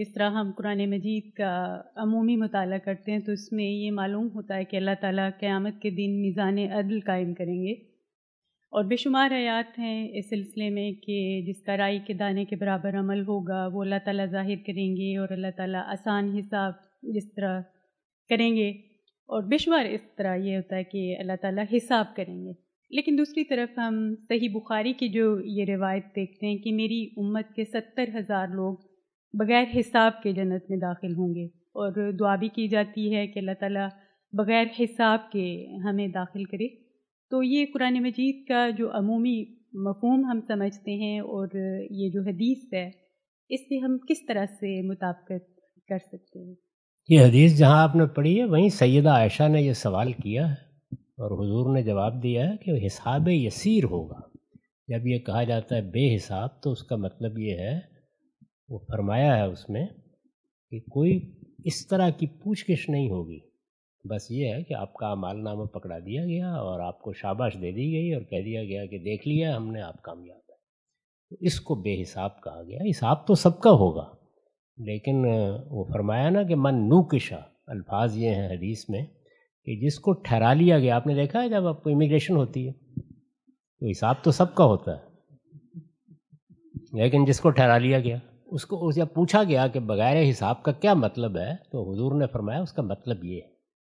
جس طرح ہم قرآن مجید کا عمومی مطالعہ کرتے ہیں تو اس میں یہ معلوم ہوتا ہے کہ اللہ تعالیٰ قیامت کے دن میزان عدل قائم کریں گے، اور بے شمار آیات ہیں اس سلسلے میں کہ جس کا رائی کے دانے کے برابر عمل ہوگا وہ اللہ تعالیٰ ظاہر کریں گے، اور اللہ تعالیٰ آسان حساب جس طرح کریں گے، اور بے شمار اس طرح یہ ہوتا ہے کہ اللہ تعالیٰ حساب کریں گے۔ لیکن دوسری طرف ہم صحیح بخاری کی جو یہ روایت دیکھتے ہیں کہ میری امت کے 70,000 لوگ بغیر حساب کے جنت میں داخل ہوں گے، اور دعا بھی کی جاتی ہے کہ اللہ تعالیٰ بغیر حساب کے ہمیں داخل کرے۔ تو یہ قرآن مجید کا جو عمومی مفہوم ہم سمجھتے ہیں، اور یہ جو حدیث ہے اس سے ہم کس طرح سے مطابقت کر سکتے ہیں؟ یہ حدیث جہاں آپ نے پڑھی ہے وہیں سیدہ عائشہ نے یہ سوال کیا ہے، اور حضور نے جواب دیا ہے کہ حساب یسیر ہوگا۔ جب یہ کہا جاتا ہے بے حساب تو اس کا مطلب یہ ہے، وہ فرمایا ہے اس میں کہ کوئی اس طرح کی پوچھ گچھ نہیں ہوگی، بس یہ ہے کہ آپ کا اعمال نامہ پکڑا دیا گیا اور آپ کو شاباش دے دی گئی اور کہہ دیا گیا کہ دیکھ لیا ہم نے، آپ کامیاب ہے۔ تو اس کو بے حساب کہا گیا۔ حساب تو سب کا ہوگا، لیکن وہ فرمایا نا کہ من نوکشا، الفاظ یہ ہیں حدیث میں کہ جس کو ٹھہرا لیا گیا۔ آپ نے دیکھا ہے جب آپ کو امیگریشن ہوتی ہے تو حساب تو سب کا ہوتا ہے، لیکن جس کو ٹھہرا لیا گیا اس کو جب پوچھا گیا کہ بغیر حساب کا کیا مطلب ہے، تو حضور نے فرمایا اس کا مطلب یہ ہے